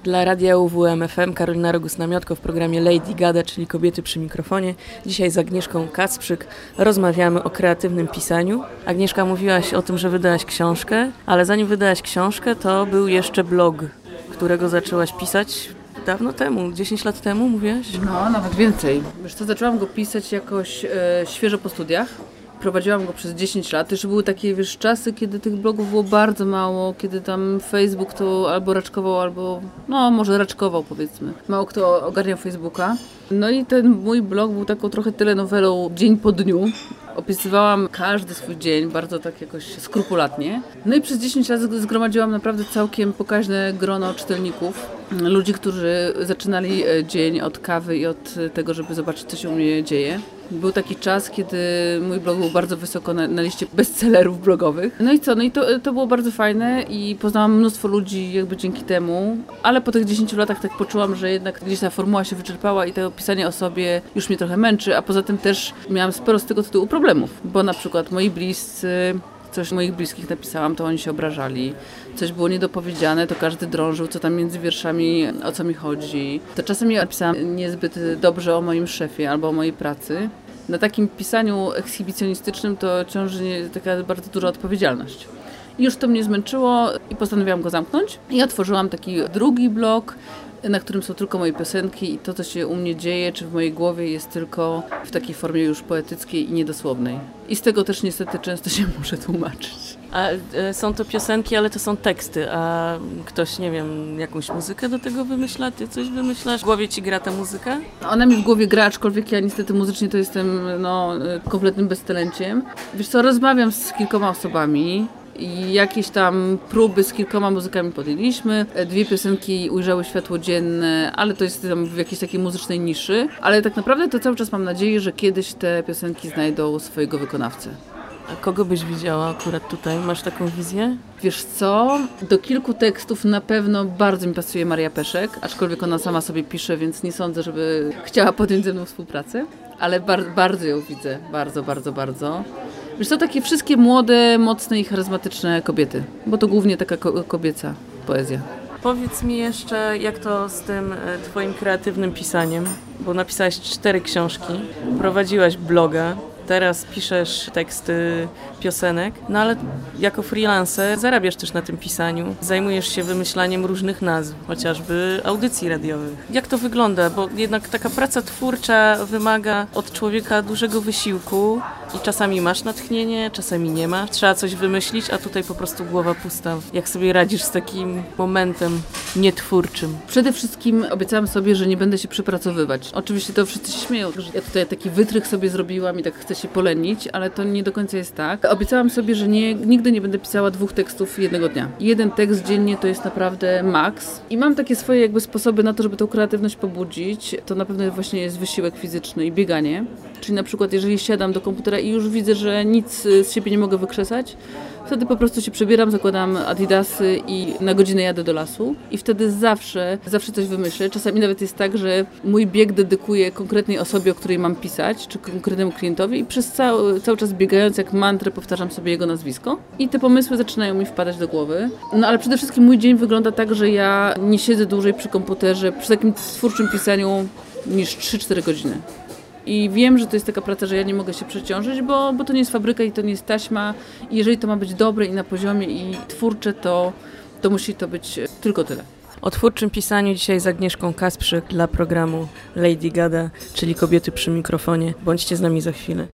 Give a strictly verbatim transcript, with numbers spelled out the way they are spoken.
Dla Radia U W M F M Karolina Rogus-Namiotko w programie Lady Gada, czyli Kobiety przy mikrofonie. Dzisiaj z Agnieszką Kacprzyk rozmawiamy o kreatywnym pisaniu. Agnieszka, mówiłaś o tym, że wydałaś książkę, ale zanim wydałaś książkę, to był jeszcze blog, którego zaczęłaś pisać dawno temu, dziesięć lat temu, mówiłaś? No, nawet więcej. Wiesz co, zaczęłam go pisać jakoś e, świeżo po studiach. Prowadziłam go przez dziesięć lat. Jeszcze były takie, wiesz, czasy, kiedy tych blogów było bardzo mało, kiedy tam Facebook to albo raczkował, albo, no może raczkował, powiedzmy. Mało kto ogarniał Facebooka. No i ten mój blog był taką trochę telenowelą dzień po dniu. Opisywałam każdy swój dzień, bardzo tak jakoś skrupulatnie. No i przez dziesięć lat zgromadziłam naprawdę całkiem pokaźne grono czytelników. Ludzi, którzy zaczynali dzień od kawy i od tego, żeby zobaczyć, co się u mnie dzieje. Był taki czas, kiedy mój blog był bardzo wysoko na, na liście bestsellerów blogowych. No i co? No i to, to było bardzo fajne i poznałam mnóstwo ludzi jakby dzięki temu. Ale po tych dziesięciu latach tak poczułam, że jednak gdzieś ta formuła się wyczerpała i to pisanie o sobie już mnie trochę męczy, a poza tym też miałam sporo z tego tytułu problemów. Bo na przykład moi bliscy... Coś moich bliskich napisałam, to oni się obrażali. Coś było niedopowiedziane, to każdy drążył, co tam między wierszami, o co mi chodzi. To czasem ja napisałam niezbyt dobrze o moim szefie albo o mojej pracy. Na takim pisaniu ekshibicjonistycznym to ciąży taka bardzo duża odpowiedzialność. I już to mnie zmęczyło i postanowiłam go zamknąć. I otworzyłam taki drugi blog, na którym są tylko moje piosenki i to, co się u mnie dzieje, czy w mojej głowie jest tylko w takiej formie już poetyckiej i niedosłownej. I z tego też niestety często się muszę tłumaczyć. A e, są to piosenki, ale to są teksty, a ktoś, nie wiem, jakąś muzykę do tego wymyśla? Ty coś wymyślasz? W głowie ci gra ta muzyka? Ona mi w głowie gra, aczkolwiek ja niestety muzycznie to jestem no, kompletnym beztalenciem. Wiesz co, rozmawiam z kilkoma osobami. I jakieś tam próby z kilkoma muzykami podjęliśmy. Dwie piosenki ujrzały światło dzienne, ale to jest tam w jakiejś takiej muzycznej niszy. Ale tak naprawdę to cały czas mam nadzieję, że kiedyś te piosenki znajdą swojego wykonawcę. A kogo byś widziała akurat tutaj? Masz taką wizję? Wiesz co? Do kilku tekstów na pewno bardzo mi pasuje Maria Peszek, aczkolwiek ona sama sobie pisze, więc nie sądzę, żeby chciała podjąć ze mną współpracę. Ale bar- bardzo ją widzę. Bardzo, bardzo, bardzo. Wiesz co, takie wszystkie młode, mocne i charyzmatyczne kobiety, bo to głównie taka ko- kobieca poezja. Powiedz mi jeszcze, jak to z tym e, twoim kreatywnym pisaniem, bo napisałaś cztery książki, prowadziłaś bloga, teraz piszesz teksty piosenek, no ale jako freelancer zarabiasz też na tym pisaniu. Zajmujesz się wymyślaniem różnych nazw, chociażby audycji radiowych. Jak to wygląda? Bo jednak taka praca twórcza wymaga od człowieka dużego wysiłku i czasami masz natchnienie, czasami nie masz. Trzeba coś wymyślić, a tutaj po prostu głowa pusta. Jak sobie radzisz z takim momentem nietwórczym? Przede wszystkim obiecałam sobie, że nie będę się przepracowywać. Oczywiście to wszyscy się śmieją, że ja tutaj taki wytrych sobie zrobiłam i tak chcę się polenić, ale to nie do końca jest tak. Obiecałam sobie, że nie, nigdy nie będę pisała dwóch tekstów jednego dnia. Jeden tekst dziennie to jest naprawdę maks. I mam takie swoje jakby sposoby na to, żeby tą kreatywność pobudzić. To na pewno właśnie jest wysiłek fizyczny i bieganie. Czyli na przykład jeżeli siadam do komputera i już widzę, że nic z siebie nie mogę wykrzesać, wtedy po prostu się przebieram, zakładam adidasy i na godzinę jadę do lasu. I wtedy zawsze, zawsze coś wymyślę. Czasami nawet jest tak, że mój bieg dedykuję konkretnej osobie, o której mam pisać, czy konkretnemu klientowi i przez cały, cały czas biegając jak mantrę powtarzam sobie jego nazwisko. I te pomysły zaczynają mi wpadać do głowy. No ale przede wszystkim mój dzień wygląda tak, że ja nie siedzę dłużej przy komputerze, przy takim twórczym pisaniu niż trzy cztery godziny. I wiem, że to jest taka praca, że ja nie mogę się przeciążyć, bo, bo to nie jest fabryka i to nie jest taśma. I jeżeli to ma być dobre i na poziomie i twórcze, to, to musi to być tylko tyle. O twórczym pisaniu dzisiaj z Agnieszką Kacprzyk dla programu Lady Gada, czyli Kobiety przy mikrofonie. Bądźcie z nami za chwilę.